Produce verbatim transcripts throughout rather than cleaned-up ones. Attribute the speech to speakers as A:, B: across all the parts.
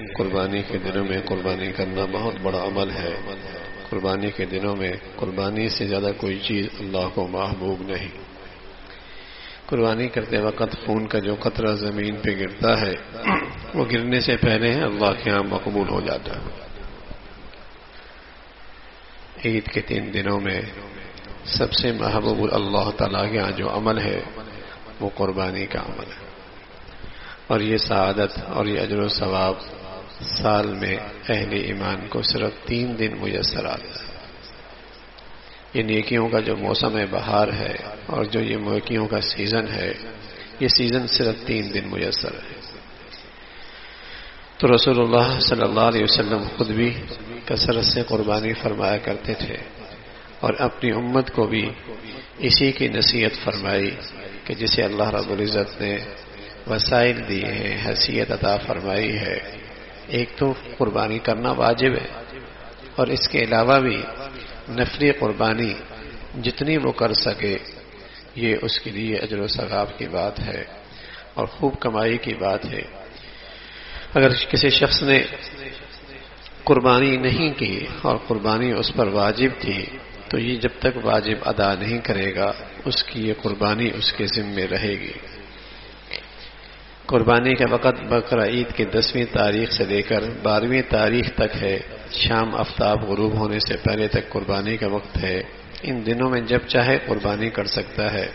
A: قربانی کے دنوں میں قربانی کرنا بہت بڑا عمل ہے. قربانی کے دنوں میں قربانی سے زیادہ کوئی چیز اللہ کو محبوب نہیں. قربانی کرتے وقت خون کا جو قطرہ زمین پہ گرتا ہے وہ گرنے سے پہلے اللہ کے ہاں مقبول ہو جاتا ہے. عید کے تین دنوں میں سب سے محبوب اللہ تعالیٰ کے ہاں جو عمل ہے وہ قربانی کا عمل ہے. اور یہ سعادت اور یہ اجر و ثواب سال میں اہل ایمان کو صرف تین دن میسر آتا ہے. یہ نیکیوں کا جو موسم بہار ہے اور جو یہ نیکیوں کا سیزن ہے یہ سیزن صرف تین دن میسر ہے. تو رسول اللہ صلی اللہ علیہ وسلم خود بھی کثرت سے قربانی فرمایا کرتے تھے اور اپنی امت کو بھی اسی کی نصیحت فرمائی کہ جسے اللہ رب العزت نے وسائل دیے ہیں، حیثیت عطا فرمائی ہے، ایک تو قربانی کرنا واجب ہے اور اس کے علاوہ بھی نفلی قربانی جتنی وہ کر سکے یہ اس کے لیے اجر و ثواب کی بات ہے اور خوب کمائی کی بات ہے. اگر کسی شخص نے قربانی نہیں کی اور قربانی اس پر واجب تھی تو یہ جب تک واجب ادا نہیں کرے گا اس کی یہ قربانی اس کے ذمے رہے گی. قربانی کا وقت بقرہ عید کی دسویں تاریخ سے لے کر بارہویں تاریخ تک ہے. شام آفتاب غروب ہونے سے پہلے تک قربانی کا وقت ہے. ان دنوں میں جب چاہے قربانی کر سکتا ہے.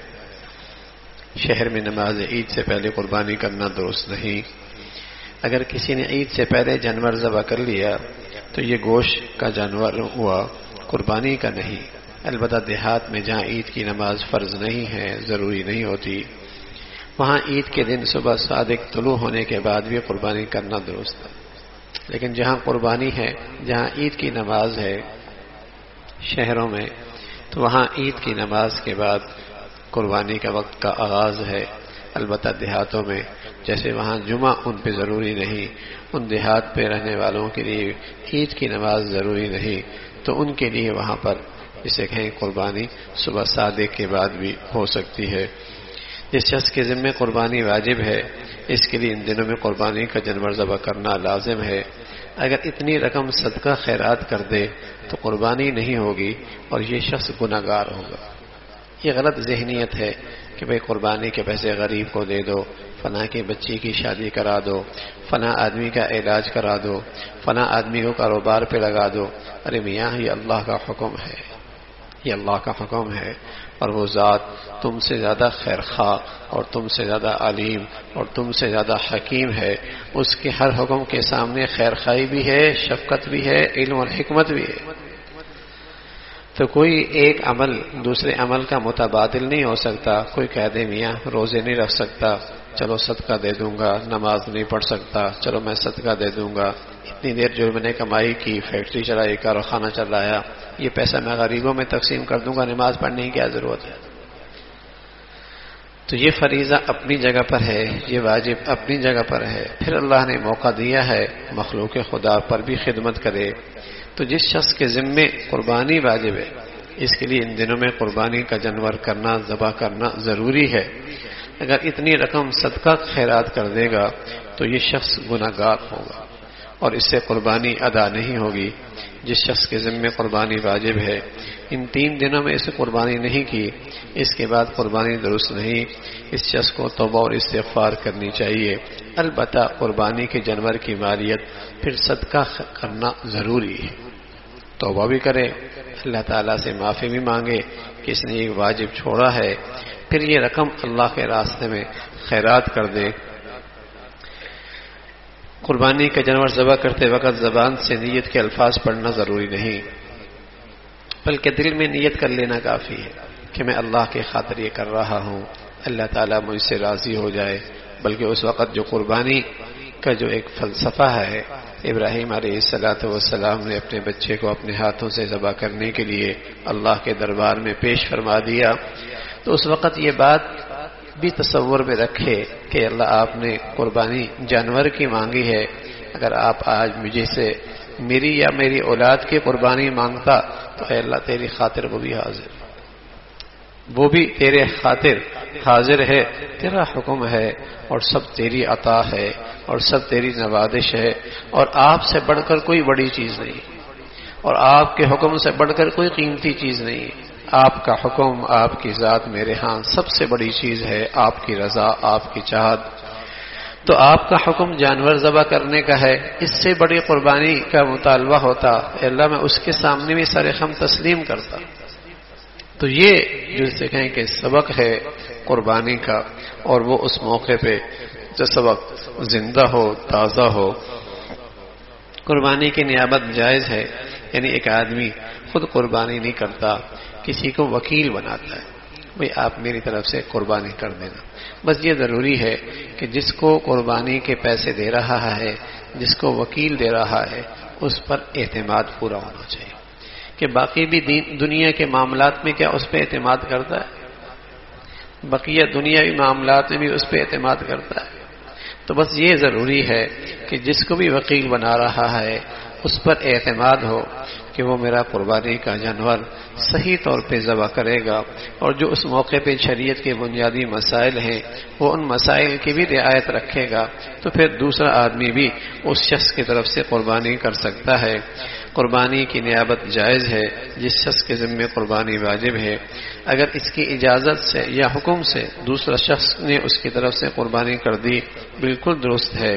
A: شہر میں نماز عید سے پہلے قربانی کرنا درست نہیں. اگر کسی نے عید سے پہلے جانور ذبح کر لیا تو یہ گوشت کا جانور ہوا، قربانی کا نہیں. البتہ دیہات میں جہاں عید کی نماز فرض نہیں ہے، ضروری نہیں ہوتی، وہاں عید کے دن صبح صادق طلوع ہونے کے بعد بھی قربانی کرنا درست ہے. لیکن جہاں قربانی ہے، جہاں عید کی نماز ہے شہروں میں، تو وہاں عید کی نماز کے بعد قربانی کا وقت کا آغاز ہے. البتہ دیہاتوں میں جیسے وہاں جمعہ ان پہ ضروری نہیں، ان دیہات پہ رہنے والوں کے لیے عید کی نماز ضروری نہیں، تو ان کے لیے وہاں پر جسے کہیں قربانی صبح صادق کے بعد بھی ہو سکتی ہے. جس شخص کے ذمہ قربانی واجب ہے اس کے لیے ان دنوں میں قربانی کا جانور ذبح کرنا لازم ہے. اگر اتنی رقم صدقہ خیرات کر دے تو قربانی نہیں ہوگی اور یہ شخص گناہ گار ہوگا. یہ غلط ذہنیت ہے کہ بھئی قربانی کے پیسے غریب کو دے دو، فلاں کی بچی کی شادی کرا دو، فلاں آدمی کا علاج کرا دو، فلاں آدمی کو کاروبار پہ لگا دو. ارے میاں یہ اللہ کا حکم ہے، یہ اللہ کا حکم ہے اور وہ ذات تم سے زیادہ خیر خواہ اور تم سے زیادہ علیم اور تم سے زیادہ حکیم ہے. اس کے ہر حکم کے سامنے خیر خواہی بھی ہے، شفقت بھی ہے، علم اور حکمت بھی ہے. تو کوئی ایک عمل دوسرے عمل کا متبادل نہیں ہو سکتا. کوئی کہہ دے میاں روزے نہیں رکھ سکتا، چلو صدقہ دے دوں گا. نماز نہیں پڑھ سکتا، چلو میں صدقہ دے دوں گا. اتنی دیر جو میں نے کمائی کی، فیکٹری چلائی، کارخانہ چلایا، یہ پیسہ میں غریبوں میں تقسیم کر دوں گا، نماز پڑھنے کی کیا ضرورت ہے؟ تو یہ فریضہ اپنی جگہ پر ہے، یہ واجب اپنی جگہ پر ہے. پھر اللہ نے موقع دیا ہے مخلوق خدا پر بھی خدمت کرے. تو جس شخص کے ذمے قربانی واجب ہے اس کے لیے ان دنوں میں قربانی کا جانور کرنا، ذبح کرنا ضروری ہے. اگر اتنی رقم صدقہ خیرات کر دے گا تو یہ شخص گناہ گار ہوگا اور اس سے قربانی ادا نہیں ہوگی. جس شخص کے ذمے قربانی واجب ہے ان تین دنوں میں اسے قربانی نہیں کی، اس کے بعد قربانی درست نہیں. اس شخص کو توبہ اور استغفار کرنی چاہیے. البتہ قربانی کے جانور کی مالیت پھر صدقہ کرنا ضروری ہے. توبہ بھی کرے، اللہ تعالیٰ سے معافی بھی مانگے کہ اس نے ایک واجب چھوڑا ہے، پھر یہ رقم اللہ کے راستے میں خیرات کر دے. قربانی کا جانور ذبح کرتے وقت زبان سے نیت کے الفاظ پڑھنا ضروری نہیں، بلکہ دل میں نیت کر لینا کافی ہے کہ میں اللہ کے خاطر یہ کر رہا ہوں، اللہ تعالیٰ مجھ سے راضی ہو جائے. بلکہ اس وقت جو قربانی کا جو ایک فلسفہ ہے، ابراہیم علیہ الصلوۃ والسلام نے اپنے بچے کو اپنے ہاتھوں سے ذبح کرنے کے لیے اللہ کے دربار میں پیش فرما دیا، تو اس وقت یہ بات بھی تصور میں رکھے کہ اللہ آپ نے قربانی جانور کی مانگی ہے، اگر آپ آج مجھے سے میری یا میری اولاد کی قربانی مانگتا تو اے اللہ تیری خاطر وہ بھی حاضر، وہ بھی تیرے خاطر حاضر ہے، تیرا حکم ہے اور سب تیری عطا ہے اور سب تیری نوازش ہے، اور آپ سے بڑھ کر کوئی بڑی چیز نہیں، اور آپ کے حکم سے بڑھ کر کوئی قیمتی چیز نہیں۔ آپ کا حکم، آپ کی ذات میرے ہاں سب سے بڑی چیز ہے، آپ کی رضا، آپ کی چاہت۔ تو آپ کا حکم جانور ذبح کرنے کا ہے، اس سے بڑی قربانی کا مطالبہ ہوتا، اے اللہ میں اس کے سامنے بھی سر خم تسلیم کرتا۔ تو یہ جسے کہیں کہ سبق ہے قربانی کا، اور وہ اس موقع پہ جو سبق زندہ ہو، تازہ ہو۔ قربانی کی نیابت جائز ہے، یعنی ایک آدمی خود قربانی نہیں کرتا، کسی کو وکیل بناتا ہے، بھئی آپ میری طرف سے قربانی کر دینا۔ بس یہ ضروری ہے کہ جس کو قربانی کے پیسے دے رہا ہے، جس کو وکیل دے رہا ہے، اس پر اعتماد پورا ہونا چاہیے کہ باقی بھی دنیا کے معاملات میں کیا اس پہ اعتماد کرتا ہے، بقیہ دنیاوی معاملات میں بھی اس پہ اعتماد کرتا ہے۔ تو بس یہ ضروری ہے کہ جس کو بھی وکیل بنا رہا ہے اس پر اعتماد ہو کہ وہ میرا قربانی کا جانور صحیح طور پہ ذبح کرے گا، اور جو اس موقع پہ شریعت کے بنیادی مسائل ہیں وہ ان مسائل کی بھی رعایت رکھے گا، تو پھر دوسرا آدمی بھی اس شخص کی طرف سے قربانی کر سکتا ہے۔ قربانی کی نیابت جائز ہے، جس شخص کے ذمہ قربانی واجب ہے، اگر اس کی اجازت سے یا حکم سے دوسرا شخص نے اس کی طرف سے قربانی کر دی بالکل درست ہے۔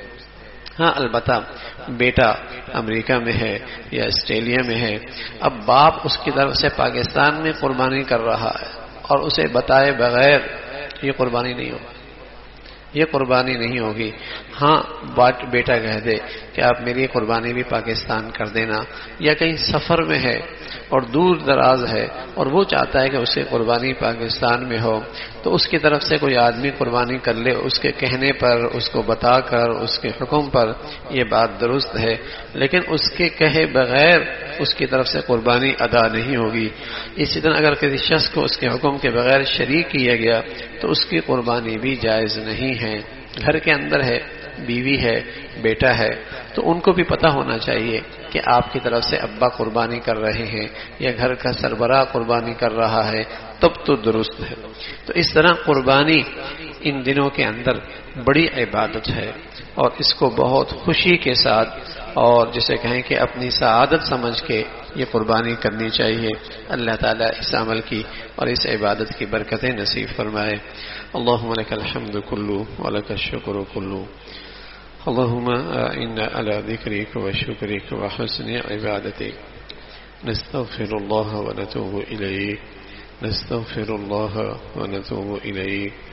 A: ہاں البتہ بیٹا امریکہ میں ہے یا آسٹریلیا میں ہے، اب باپ اس کی طرف سے پاکستان میں قربانی کر رہا ہے اور اسے بتائے بغیر، یہ قربانی نہیں ہوگی، یہ قربانی نہیں ہوگی۔ ہاں بیٹا کہہ دے کہ آپ میری قربانی بھی پاکستان کر دینا، یا کہیں سفر میں ہے اور دور دراز ہے اور وہ چاہتا ہے کہ اس کی قربانی پاکستان میں ہو، تو اس کی طرف سے کوئی آدمی قربانی کر لے، اس کے کہنے پر، اس کو بتا کر، اس کے حکم پر، یہ بات درست ہے، لیکن اس کے کہے بغیر اس کی طرف سے قربانی ادا نہیں ہوگی۔ اسی طرح اگر کسی شخص کو اس کے حکم کے بغیر شریک کیا گیا تو اس کی قربانی بھی جائز نہیں ہے۔ گھر کے اندر ہے، بیوی ہے، بیٹا ہے، تو ان کو بھی پتہ ہونا چاہیے کہ آپ کی طرف سے ابا قربانی کر رہے ہیں یا گھر کا سربراہ قربانی کر رہا ہے، تب تو درست ہے۔ تو اس طرح قربانی ان دنوں کے اندر بڑی عبادت ہے، اور اس کو بہت خوشی کے ساتھ اور جسے کہیں کہ اپنی سعادت سمجھ کے یہ قربانی کرنی چاہیے۔ اللہ تعالیٰ اس عمل کی اور اس عبادت کی برکتیں نصیب فرمائے۔ اللہم لک الحمد کلو ولک الشکر کلو، اللہم اعنا علی ذکرک وشکرک وحسن عبادتک، نستغفر اللہ ونتوب الیک، نستغفر اللہ ونتوب الیک۔